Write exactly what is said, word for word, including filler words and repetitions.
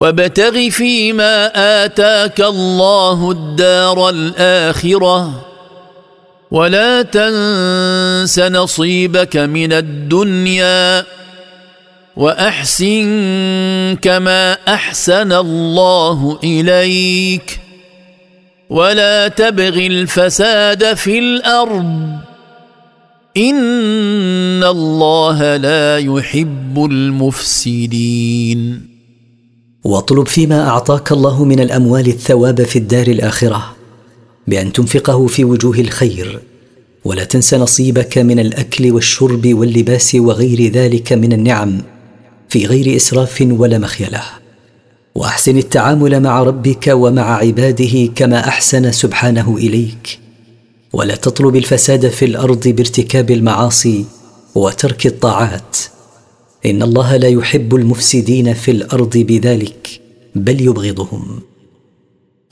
وابتغ فيما آتاك الله الدار الآخرة ولا تنس نصيبك من الدنيا وأحسن كما أحسن الله إليك ولا تبغ الفساد في الأرض إن الله لا يحب المفسدين. واطلب فيما أعطاك الله من الأموال الثواب في الدار الآخرة بأن تنفقه في وجوه الخير، ولا تنس نصيبك من الأكل والشرب واللباس وغير ذلك من النعم في غير إسراف ولا مخيلة. وأحسن التعامل مع ربك ومع عباده كما أحسن سبحانه إليك، ولا تطلب الفساد في الأرض بارتكاب المعاصي وترك الطاعات، إن الله لا يحب المفسدين في الأرض بذلك بل يبغضهم.